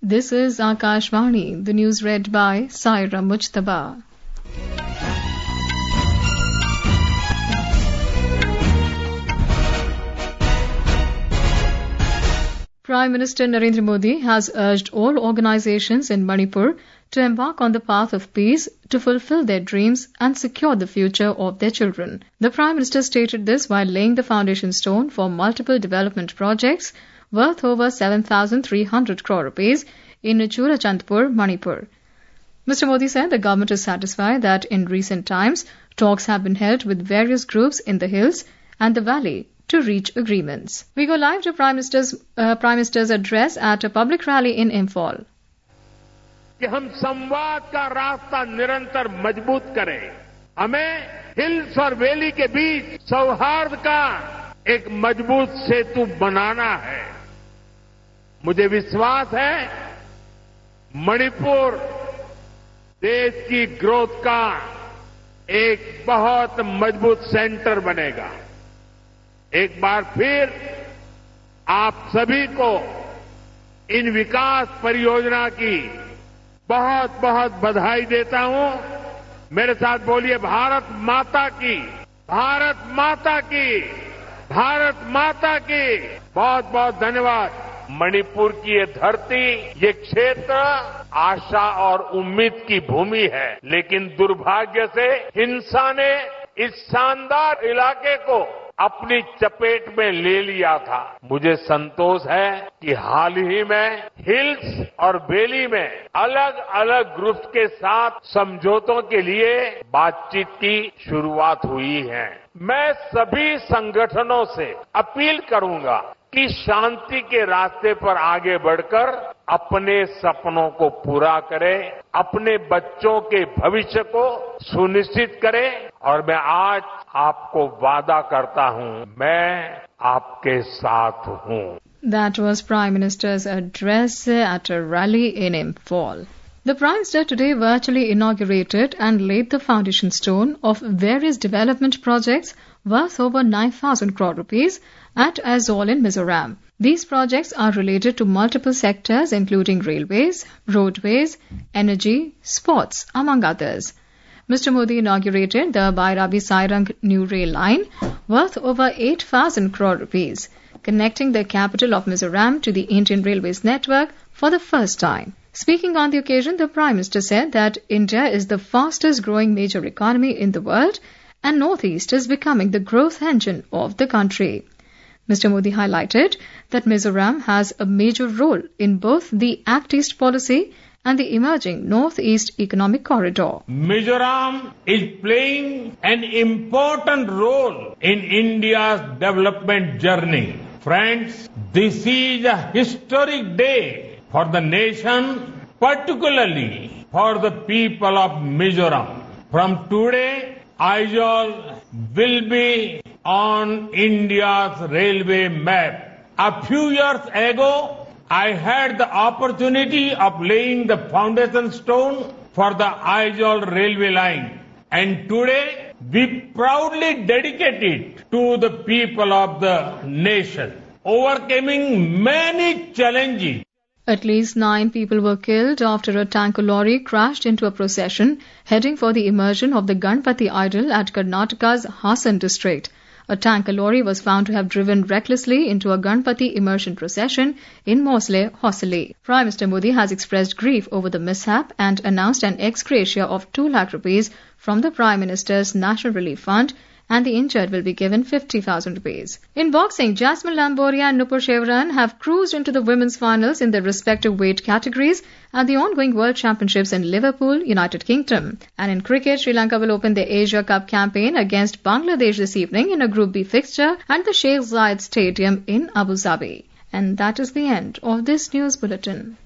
This is Akashvani, the news read by Saira Mujtaba. Prime Minister Narendra Modi has urged all organizations in Manipur to embark on the path of peace to fulfill their dreams and secure the future of their children. The Prime Minister stated this while laying the foundation stone for multiple development projects worth over 7,300 crore rupees in Churachandpur, Manipur. Mr. Modi said the government is satisfied that in recent times, talks have been held with various groups in the hills and the valley to reach agreements. We go live to Prime Minister's address at a public rally in Imphal. कि हम संवाद का रास्ता निरंतर मजबूत करें, हमें hills और वैली के बीच सौहार्द का एक मजबूत सेतु बनाना है। मुझे विश्वास है मणिपुर देश की ग्रोथ का एक बहुत मजबूत सेंटर बनेगा। एक बार फिर आप सभी को इन विकास परियोजना की बहुत बहुत बधाई देता हूं। मेरे साथ बोलिए भारत माता की, भारत माता की, भारत माता की। बहुत बहुत धन्यवाद। मणिपुर की ये धरती, ये क्षेत्र आशा और उम्मीद की भूमि है, लेकिन दुर्भाग्य से हिंसा ने इस शानदार इलाके को अपनी चपेट में ले लिया था। मुझे संतोष है कि हाल ही में हिल्स और वैली में अलग अलग ग्रुप्स के साथ समझौतों के लिए बातचीत की शुरुआत हुई है। मैं सभी संगठनों से अपील करूंगा कि शांति के रास्ते पर आगे बढ़कर अपने सपनों को पूरा करें, अपने बच्चों के भविष्य को सुनिश्चित करें। और मैं आज आपको वादा करता हूं, मैं आपके साथ हूं। That was Prime Minister's address at a rally in Imphal. The Prime Minister today virtually inaugurated and laid the foundation stone of various development projects worth over 9,000 crore rupees at Aizawl in Mizoram. These projects are related to multiple sectors including railways, roadways, energy, sports, among others. Mr. Modi inaugurated the Bairabi-Sairang new rail line worth over 8,000 crore rupees, connecting the capital of Mizoram to the Indian Railways network for the first time. Speaking on the occasion, the Prime Minister said that India is the fastest growing major economy in the world and Northeast is becoming the growth engine of the country. Mr. Modi highlighted that Mizoram has a major role in both the Act East policy and the emerging Northeast Economic Corridor. Mizoram is playing an important role in India's development journey. Friends, this is a historic day for the nation, particularly for the people of Mizoram. From today, Aizawl will be on India's railway map. A few years ago, I had the opportunity of laying the foundation stone for the Aizawl railway line. And today, we proudly dedicate it to the people of the nation, overcoming many challenges. At least 9 people were killed after a tanker lorry crashed into a procession heading for the immersion of the Ganpati idol at Karnataka's Hassan district. A tanker lorry was found to have driven recklessly into a Ganpati immersion procession in Mosle, Hosali. Prime Minister Modi has expressed grief over the mishap and announced an ex gratia of 2 lakh rupees from the Prime Minister's National Relief Fund, and the injured will be given 50,000 rupees. In boxing, Jasmine Lamboria and Nupur Shevran have cruised into the women's finals in their respective weight categories at the ongoing World Championships in Liverpool, United Kingdom. And in cricket, Sri Lanka will open the Asia Cup campaign against Bangladesh this evening in a Group B fixture at the Sheikh Zayed Stadium in Abu Dhabi. And that is the end of this news bulletin.